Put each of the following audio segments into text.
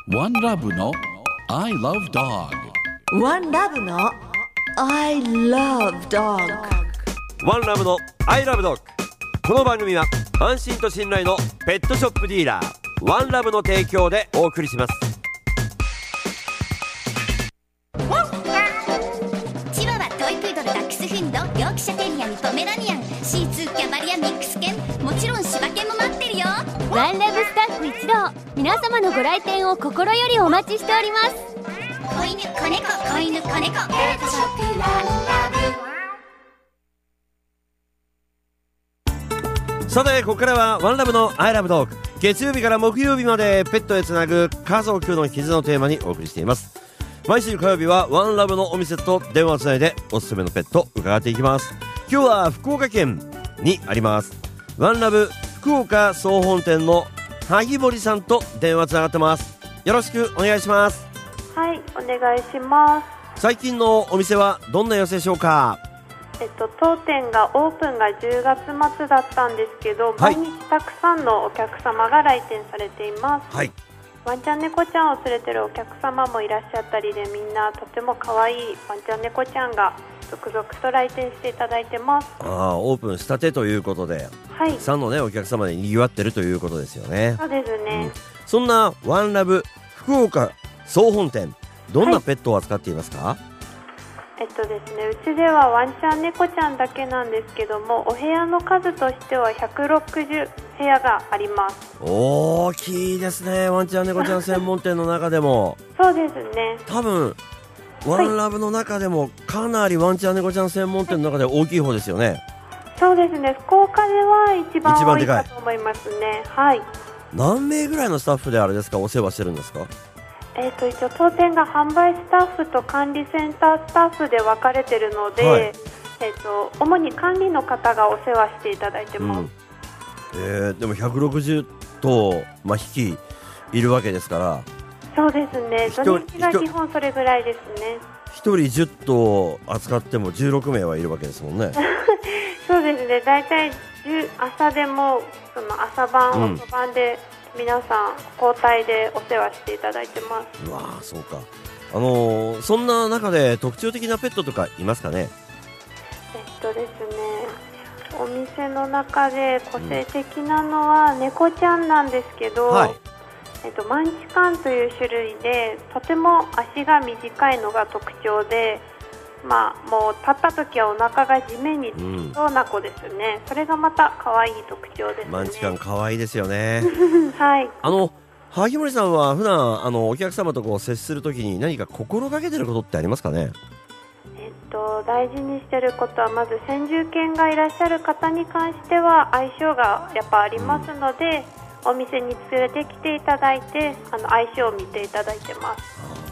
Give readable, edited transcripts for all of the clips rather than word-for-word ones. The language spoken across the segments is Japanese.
One Love の I Love Dog。 One Love の I Love Dog。 ワンラブのアイラブドッグ。この番組は安心と信頼のペットショップディーラーワンラブの提供でお送りします。 チワワ、トイプードル、ダックスフンド、ヨークシャテリアにポメラニアン、シーツー、キャバリア、ミックス犬、もちろん柴犬も待ってるよ。 ワンラブスタッフ一同、皆様のご来店を心よりお待ちしております。 子犬、子猫、子犬、子猫、ペットショップワンラブ。 さてここからはワンラブのアイラブドッグ。月曜日から木曜日までペットへつなぐ家族の絆のテーマにお送りしています。毎週火曜日はワンラブのお店と電話をつないでおすすめのペット伺っていきます。今日は福岡県にありますワンラブ福岡総本店の萩森さんと電話つながってます。よろしくお願いします。 はい、お願いします。 最近のお店はどんな様子でしょうか？ 当店がオープンが10月末だったんですけど、 はい、 毎日たくさんのお客様が来店されています。 はい、 ワンちゃん猫ちゃんを連れてるお客様もいらっしゃったりで、みんなとても可愛いワンちゃん猫ちゃんが続々と来店していただいてます。 オープンしたてということで、 はい、 たくさんの、お客様で賑わってるということですよね。 そうですね、 そんなワンラブ福岡総本店、どんなペットを扱っていますか？ ですね、うちではワンちゃん猫ちゃんだけなんですけども、お部屋の数としては160部屋があります。 大きいですね。ワンちゃん猫ちゃん専門店の中でもそうですね、 多分ワンラブの中でもかなりワンちゃん猫ちゃん専門店の中で大きい方ですよね。 そうですね、福岡では一番多いかと思いますね。はい。 何名ぐらいのスタッフであれですか、お世話してるんですか？ 一応当店が販売スタッフと管理センタースタッフで分かれているので、はい、主に管理の方がお世話していただいてます。 でも160頭、匹いるわけですから。 そうですね、土日が基本それぐらいですね。 1人10頭扱っても16名はいるわけですもんね。 そうですね、だいたい朝でもその朝晩、遅番で皆さん交代でお世話していただいてます。 うわー、そうか。そんな中で特徴的なペットとかいますかね？ ですね、お店の中で個性的なのは猫ちゃんなんですけど、 はい、 マンチカンという種類で、とても足が短いのが特徴で、もう立った時はお腹が地面につきそうな子ですね。それがまた可愛い特徴ですね。 マンチカン可愛いですよね。 はい。 萩森さんは普段お客様と接するときに何か心がけてることってありますかね？ 大事にしてることは、まず先住犬がいらっしゃる方に関しては相性がやっぱありますので、お店に連れてきていただいて相性を見ていただいてます。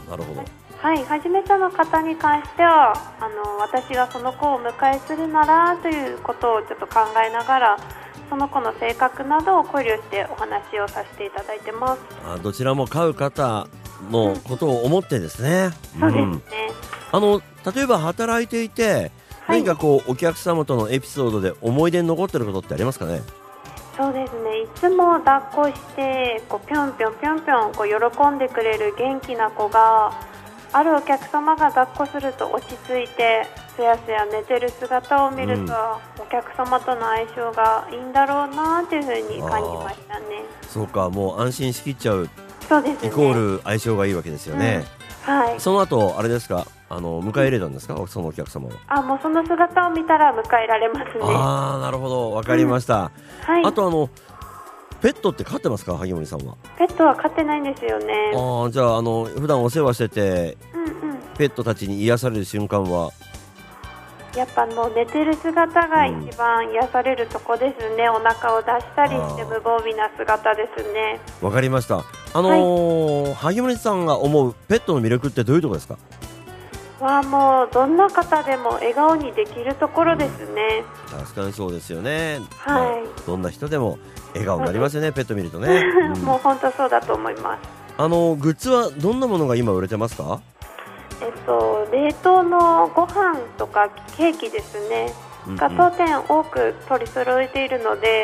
なるほど。 はい、初めての方に関しては私がその子をお迎えするならということをちょっと考えながら、その子の性格などを考慮してお話をさせていただいてます。 どちらも飼う方のことを思ってですね。 そうですね。 例えば働いていて、何かお客様とのエピソードで思い出に残ってることってありますかね？ そうですね、いつも抱っこしてぴょんぴょんぴょんぴょん喜んでくれる元気な子が、あるお客様が抱っこすると落ち着いてすやすや寝てる姿を見ると、お客様との相性がいいんだろうなというふうに感じましたね。 そうか、もう安心しきっちゃう。 そうですね、 イコール相性がいいわけですよね。 はい。 その後あれですか、迎え入れたんですか、そのお客様を？ もうその姿を見たら迎えられますね。 なるほど、わかりました。 はい。 あとペットって飼ってますか、萩森さんは？ ペットは飼ってないんですよね。 じゃあ普段お世話してて、ペットたちに癒される瞬間は？ やっぱ寝てる姿が一番癒されるとこですね。お腹を出したりして無防備な姿ですね。 わかりました。萩森さんが思うペットの魅力ってどういうところですか？ もうどんな方でも笑顔にできるところですね。 確かにそうですよね。 はい。 どんな人でも笑顔になりますよね、ペット見るとね。 もう本当そうだと思います。 グッズはどんなものが今売れてますか？ 冷凍のご飯とかケーキですね、が当店多く取り揃えているので、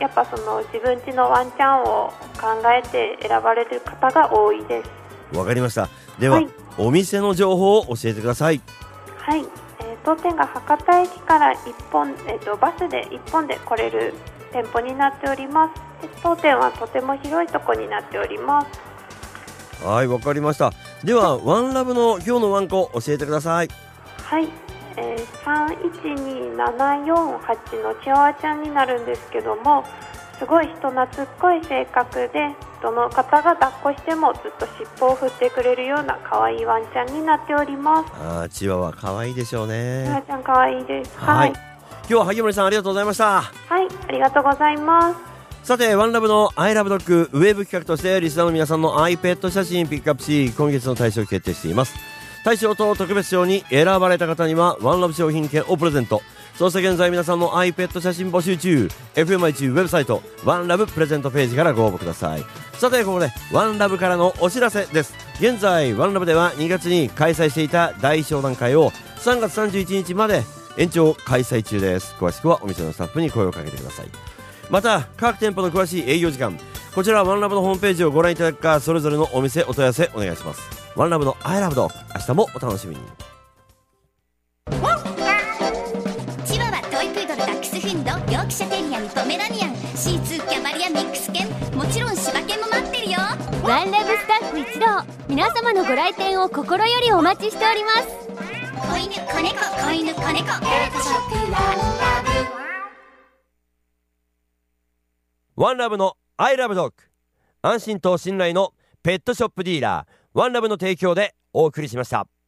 やっぱその自分家のワンちゃんを考えて選ばれる方が多いです。 わかりました。では、 はい、 お店の情報を教えてください。 はい、当店が博多駅からバスで1本で来れる店舗になっております。当店はとても広いところになっております。 はい、わかりました。ではワンラブの今日のワンコ教えてください。 はい、312748のチワワちゃんになるんですけども、すごい人懐っこい性格で、どの方が抱っこしてもずっと尻尾を振ってくれるような可愛いワンちゃんになっております。 チワワ可愛いでしょうね。 チワワちゃん可愛いです。 はい、今日は萩森さんありがとうございました。 はい、ありがとうございます。 さてワンラブのアイラブドッグウェブ企画としてリスナーの皆さんの iPad 写真ピックアップし、今月の大賞を決定しています。大賞と特別賞に選ばれた方にはワンラブ商品券をプレゼント。そして現在皆さんの iPad 写真募集中。 FMI ウェブサイトワンラブプレゼントページからご応募ください。さてここでワンラブからのお知らせです。現在ワンラブでは2月に開催していた大商談会を3月31日まで延長開催中です。詳しくはお店のスタッフに声をかけてください。また各店舗の詳しい営業時間、こちらはワンラブのホームページをご覧いただくか、それぞれのお店お問い合わせお願いします。ワンラブのアイラブドッグ、明日もお楽しみに。 チワワ、トイプードル、ダックスフィンド、ヨークシャテリアにポメラニアン、シーツー、キャバリア、ミックス犬、もちろん柴犬も待ってるよ。 ワンラブスタッフ一同、皆様のご来店を心よりお待ちしております。 子犬、子猫、子犬、子猫、ペットショップワンラブ。 ワンラブのアイラブドッグ、安心と信頼のペットショップディーラーワンラブの提供でお送りしました。